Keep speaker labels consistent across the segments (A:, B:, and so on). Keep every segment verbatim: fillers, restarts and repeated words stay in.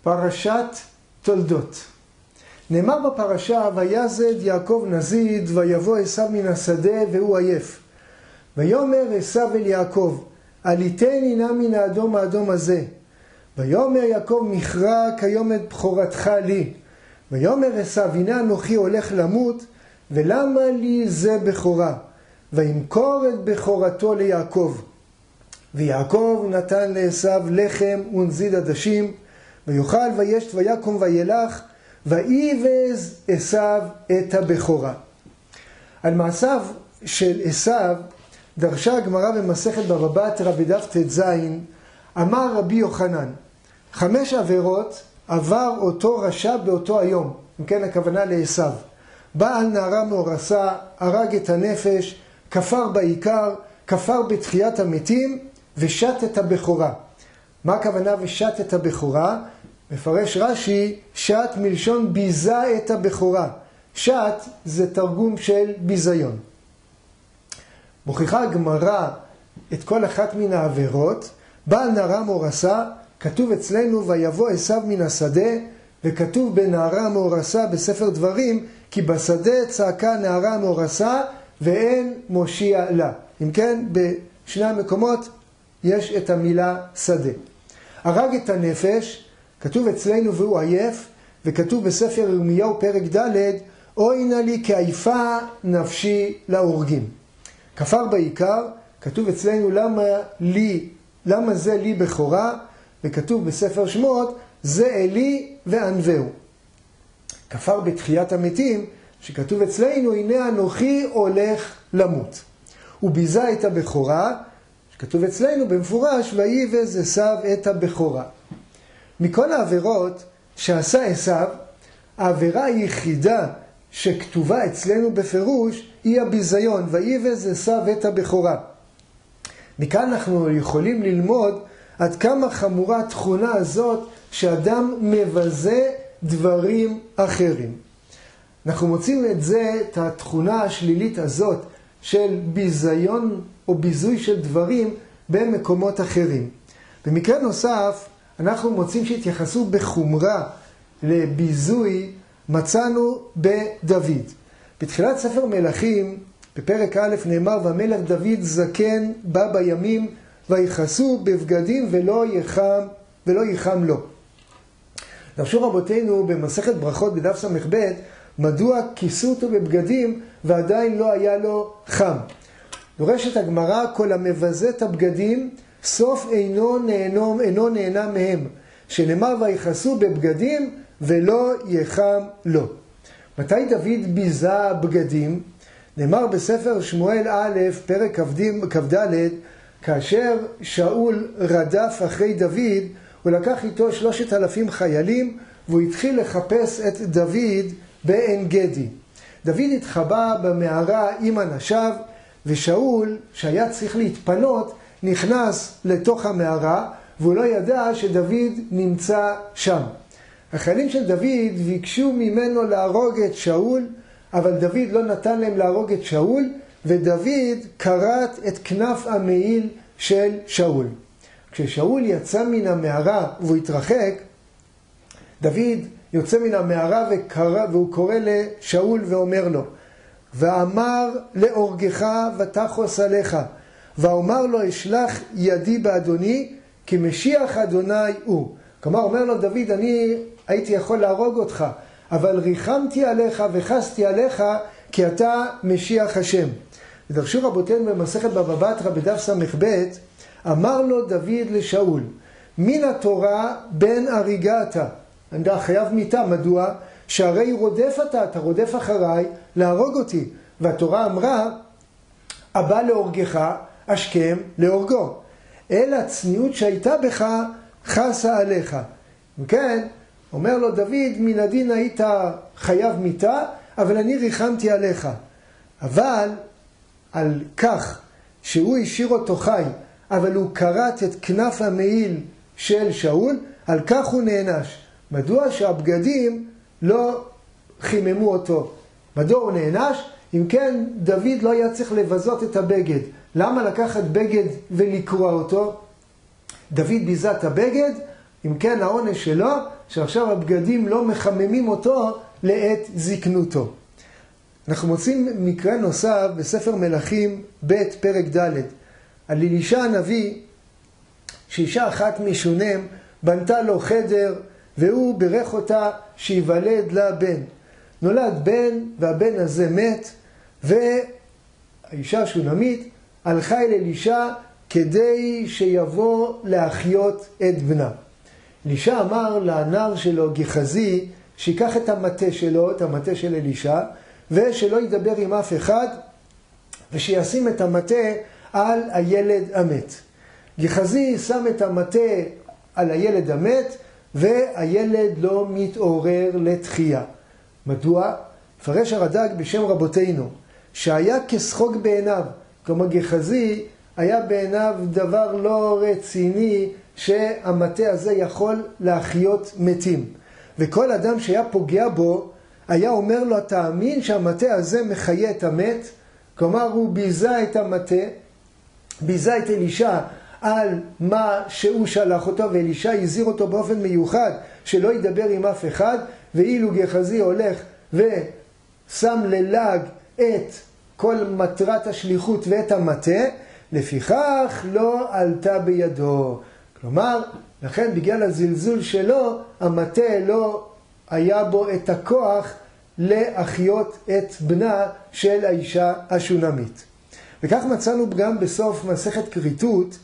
A: פרשת תולדות. נאמר בפרשה, ויזד יעקב נזיד, ויבוא עשיו מן השדה והוא עייף. ויאמר עשיו אל יעקב, עליתני נא מן האדום האדום הזה. ויאמר יעקב, מכרע כיום את בכורתך לי. ויאמר עשיו, הנה אנוכי הולך למות, ולמה לי זה בכורה? וימכור את בכורתו ליעקב. ויעקב נתן לעשיו לחם ונזיד עדשים, ויאכל וישת ויקום וילך, ויבז עשיו את הבכורה. על מעשיו של עשיו דרשה הגמרא במסכת בבא בתרא בדף ט"ז, אמר רבי יוחנן, חמש עבירות עבר אותו רשע באותו היום, אם כן הכוונה לעשיו. בעל נערה מאורסה, הרג את הנפש, כפר בעיקר, כפר בתחיית המתים, ושת את הבכורה. מה הכוונה ושת את הבכורה? מפרש רש"י, שת מלשון ביזה את הבכורה. שת זה תרגום של ביזיון. מוכיחה הגמרא את כל אחת מן העבירות. בעל נערה מאורסה, כתוב אצלנו ויבוא עשיו מן השדה, וכתוב בנערה מאורסה בספר דברים, כי בשדה צעקה נערה מאורסה ואין מושיע לה. אם כן, בשני המקומות יש את המילה שדה. הרג את הנפש, כתוב אצלנו והוא עייף, וכתוב בספר ירמיהו פרק ד', אוי נא לי כעייפה נפשי להורגים. כפר בעיקר, כתוב אצלנו למה לי, למה זה לי בכורה, וכתוב בספר שמות, זה אלי וענווהו. כפר בתחיית המתים, שכתוב אצלנו, הנה אנוכי הולך למות. הוא ביזה את הבכורה, שכתוב אצלנו במפורש, ויבז עשיו את הבכורה. מכל העבירות שעשה עשיו, העבירה היחידה שכתובה אצלנו בפירוש, היא הביזיון, ויבז עשיו את הבכורה. מכאן אנחנו יכולים ללמוד עד כמה חמורה התכונה הזאת, שאדם מבזה דברים אחרים. אנחנו מוצאים את זה, את התכונה השלילית הזאת, של ביזיון או ביזוי של דברים במקומות אחרים. במקרה נוסף, אנחנו מוצאים שהתייחסו בחומרה לביזוי, מצאנו בדוד. בתחילת ספר מלכים, בפרק א' נאמר, והמלך דוד זקן בא בימים, ויכסו בבגדים ולא יחם, ולא יחם לו. דרשו רבותינו במסכת ברכות בדף ס"ב, מדוע כיסו אותו בבגדים ועדיין לא היה לו חם. דורשת הגמרא, כל המבזה את הבגדים, סוף אינו נהנום, אינו נהנה מהם, שנאמר ויכסו בבגדים ולא יחם לו. מתי דוד ביזה בגדים? נאמר בספר שמואל א', פרק כ"ד, כאשר שאול רדף אחרי דוד, הוא לקח איתו שלושת אלפים חיילים, והוא התחיל לחפש את דוד בעין גדי. דוד התחבא במערה עם אנשיו, ושאול, שהיה צריך להתפנות, נכנס לתוך המערה, והוא לא ידע שדוד נמצא שם. החיילים של דוד ביקשו ממנו להרוג את שאול, אבל דוד לא נתן להם להרוג את שאול, ודוד קרט את כנף המעיל של שאול. כששאול יצא מן המערה והוא התרחק, דוד יוצא מן המערה וקרא, והוא קורא לשאול ואומר לו, ואמר לאורגך ותחוס עליך, ואומר לו אשלח ידי באדוני, כי משיח אדוני הוא. כלומר אומר לו דוד, אני הייתי יכול להרוג אותך, אבל ריחמתי עליך וחסתי עליך, כי אתה משיח השם. ודרשו רבותינו במסכת בבא בתרא בדף ס"ב, אמר לו דוד לשאול, מן התורה בן הריגה אתה. אני חייב מיתה, מדוע? שהרי רודף אתה, אתה רודף אחריי להרוג אותי. והתורה אמרה, הבא להורגך, אשכם להורגו. אלא הצניעות שהייתה בך, חסה עליך. וכן, אומר לו דוד, מן הדין היית חייב מיתה, אבל אני ריחמתי עליך. אבל על כך שהוא השאיר אותו חי, אבל הוא קרט את כנף המעיל של שאול, על כך הוא נענש. מדוע שהבגדים לא חיממו אותו? מדוע הוא נענש? אם כן, דוד לא היה צריך לבזות את הבגד. למה לקחת בגד ולקרוע אותו? דוד ביזה את הבגד, אם כן העונש שלו, שעכשיו הבגדים לא מחממים אותו לעת זקנותו. אנחנו מוצאים מקרה נוסף בספר מלכים ב' פרק ד' על אלישע הנביא, שאישה אחת משונם בנתה לו חדר, והוא ברך אותה שיוולד לה בן. נולד בן, והבן הזה מת, והאישה השונמית הלכה אל אלישע כדי שיבוא להחיות את בנה. אלישע אמר לנער שלו גחזי שיקח את המטה שלו, את המטה של אלישע, ושלא ידבר עם אף אחד, ושישים את המטה על הילד המת. גחזי שם את המטה על הילד המת, והילד לא מתעורר לתחייה. מדוע? פרש הרד"ק בשם רבותינו, שהיה כשחוק בעיניו. כלומר גחזי היה בעיניו דבר לא רציני שהמטה הזה יכול להחיות מתים. וכל אדם שהיה פוגע בו, היה אומר לו, תאמין שהמטה הזה מחיה את המת? כלומר הוא ביזה את המטה, ביזה את אלישע על מה שהוא שלח אותו, ואלישע הזהיר אותו באופן מיוחד שלא ידבר עם אף אחד, ואילו גחזי הולך ושם ללעג את כל מטרת השליחות ואת המטה, לפיכך לא עלתה בידו. כלומר, לכן בגלל הזלזול שלו, המטה לא היה בו את הכוח להחיות את בנה של האישה השונמית. וכך מצאנו גם בסוף מסכת כריתות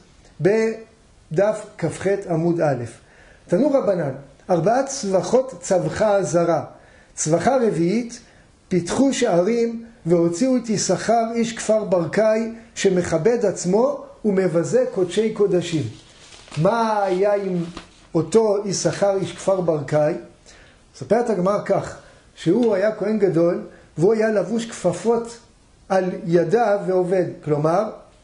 A: בדף כ"ח עמוד א'. תנו רבנן, ארבעה צווחות צווחה הזרה. צווחה רביעית, פיתחו שערים והוציאו את יששכר איש כפר ברקאי שמכבד עצמו ומבזה קודשי קודשים. מה היה עם אותו יששכר איש כפר ברקאי? מספרת הגמרא כך, שהוא היה כהן גדול והוא היה לבוש כפפות על ידיו ועובד. כלומר,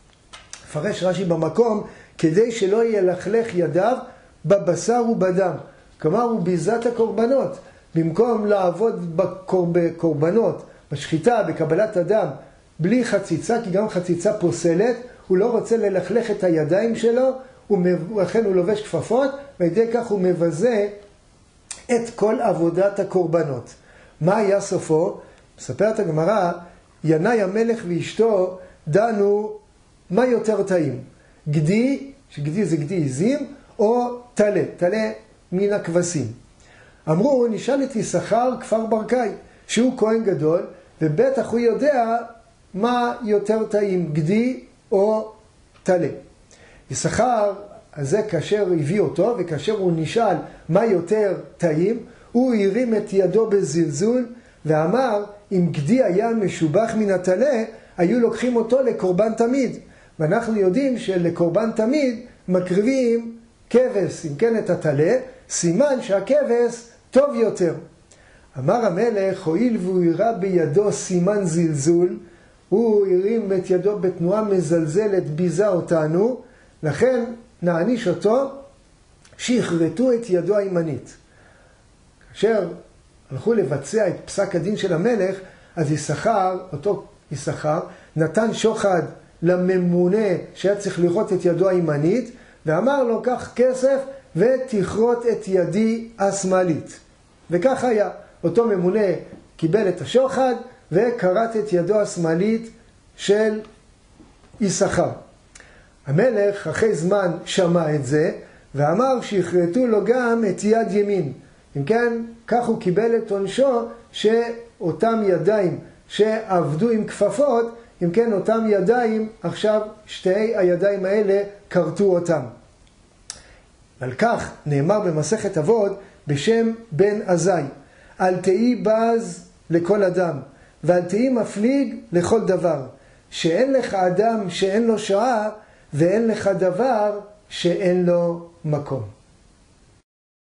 A: פרש רש"י במקום, כדי שלא ילכלך ידיו בבשר ובדם. כלומר, הוא ביזה את הקורבנות. במקום לעבוד בקורבנות, בשחיטה, בקבלת הדם, בלי חציצה, כי גם חציצה פוסלת, הוא לא רוצה ללכלך את הידיים שלו, ולכן הוא לובש כפפות, ועדי כך הוא מבזה את כל עבודת הקורבנות. מה היה סופו? מספרת הגמרא, ינאי המלך ואשתו דנו מה יותר טעים, גדי, שגדי זה גדי עזים, או תלה, תלה מן הכבשים. אמרו, נשאל את יששכר כפר ברקאי, שהוא כהן גדול, ובטח הוא יודע מה יותר טעים, גדי או תלה. יששכר, הזה כאשר הביא אותו, וכאשר הוא נשאל מה יותר טעים, הוא הרים את ידו בזלזול, ואמר, אם גדי היה משובח מן התלה, היו לוקחים אותו לקורבן תמיד. ואנחנו יודעים שלקורבן תמיד מקריבים כבש, אם כן את התלה, סימן שהכבש טוב יותר. אמר המלך, הואיל והוא הראה בידו סימן זלזול, הוא הרים את ידו בתנועה מזלזלת, ביזה אותנו, לכן נעניש אותו שיכרתו את ידו הימנית. כאשר הלכו לבצע את פסק הדין של המלך, אז יששכר, אותו יששכר, נתן שוחד לממונה שהיה צריך לראות את ידו הימנית, ואמר לו, קח כסף ותכרות את ידי השמאלית. וכך היה. אותו ממונה קיבל את השוחד וקראת את ידו השמאלית של יששכר. המלך אחרי זמן שמע את זה ואמר שיכרתו לו גם את יד ימין. אם כן, כך הוא קיבל את עונשו שאותם ידיים שעבדו עם כפפות, אם כן אותם ידיים, עכשיו שתי הידיים האלה כרתו אותם. על כך נאמר במסכת אבות בשם בן עזאי, אל תהי בז לכל אדם, ואל תהי מפליג לכל דבר, שאין לך אדם שאין לו שעה, ואין לך דבר שאין לו מקום.